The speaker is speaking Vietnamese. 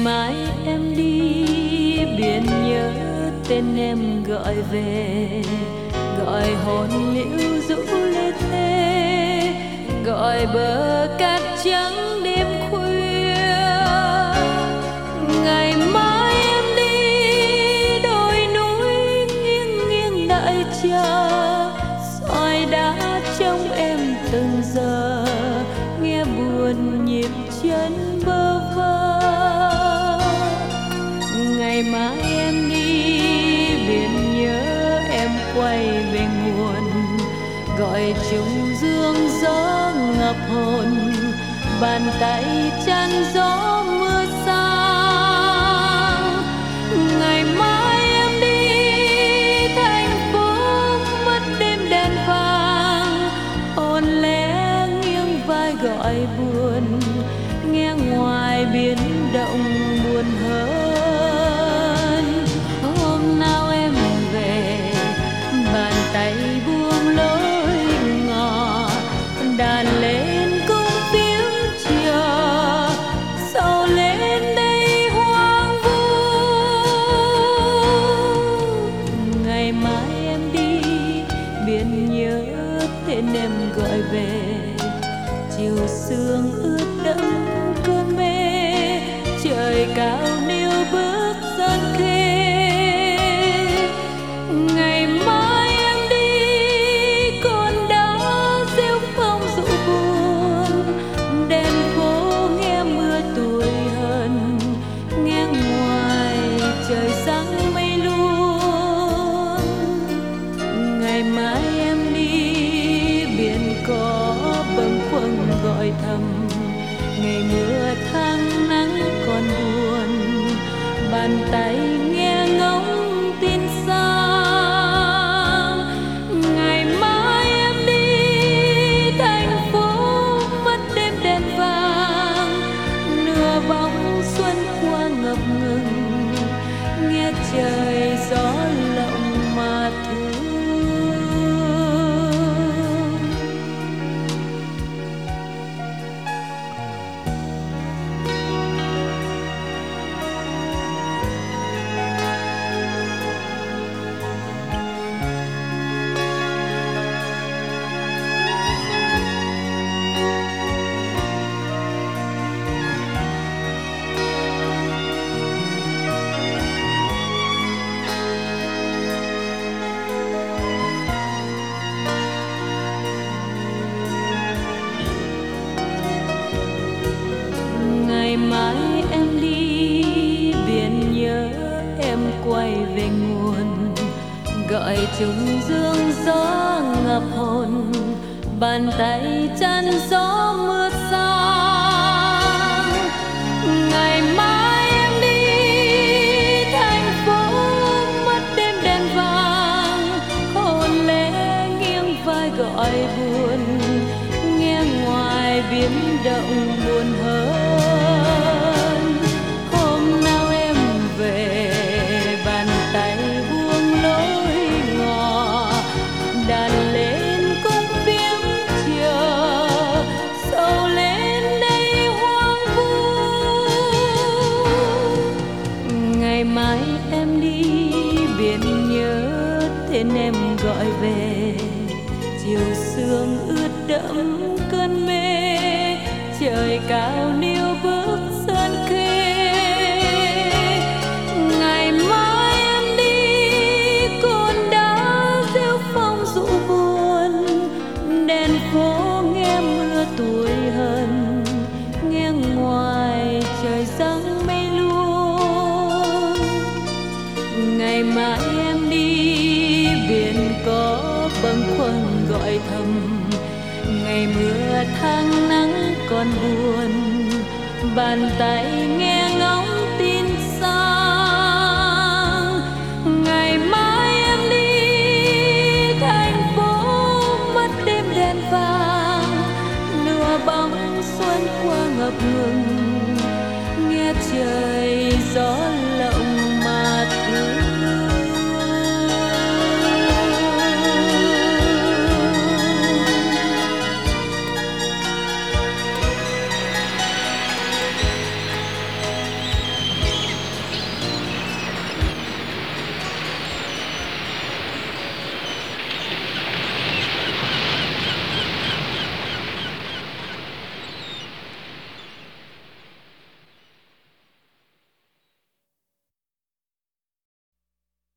mai em đi biển nhớ tên em gọi về, gọi hồn liễu rũ lê thê, gọi bờ cát trắng đêm khuya. Ngày mai em đi đồi núi nghiêng nghiêng đợi chờ, soi đá trong em từng giờ, nghe buồn nhịp chân bơ vơ. Ngày mai em đi biển nhớ em quay về nguồn, gọi trùng dương gió ngập hồn, bàn tay chăn gió mưa xa. Ngày mai em đi thành phố mất đêm đèn vàng, hồn lẽ nghiêng vai gọi buồn, nghe ngoài biển động buồn hơn. Hôm nào em về bàn tay buông lối ngỏ, đàn lên cung tiếng chờ, sầu lên đây hoang vu. Ngày mai em đi biển nhớ tên em gọi về, chiều sương ướt đẫm cơn mê, trời cao níu bước gian khê. Ngày mai em đi con đã rêu phong dụ buồn, đèn phố nghe mưa tuổi hờn, nghe ngoài trời sáng mây luôn. Ngày mai em đi biển có bâng khuâng gọi thầm, ngày mưa tháng nắng còn buồn, bàn tay nghe ngóng tin xa. Ngày mai em đi thành phố mất đêm đèn vàng, nửa bóng xuân qua ngập ngừng, nghe trời gió lộng mà thương. Ngày mai em đi biển nhớ em quay về nguồn, gọi trùng dương gió ngập hồn, bàn tay chăn gió mưa xa. Ngày mai em đi thành phố mất đêm đèn vàng, hồn lẽ nghiêng vai gọi buồn, nghe ngoài biển động buồn hơn. Hôm nào em về bàn tay buông lối ngỏ, đàn lên cung tiếng chờ, sầu lên đây hoang vu. Ngày mai em đi biển nhớ tên em gọi về, chiều sương ướt đẫm cơn mê, trời cao níu bước sơn khê. Ngày mai em đi con đã rêu phong dụ buồn, đèn phố nghe mưa tuổi hờn, nghe ngoài trời sáng mây luôn. Ngày mai em đi biển có bâng khuâng gọi thầm, ngày mưa tháng nắng còn buồn, bàn tay nghe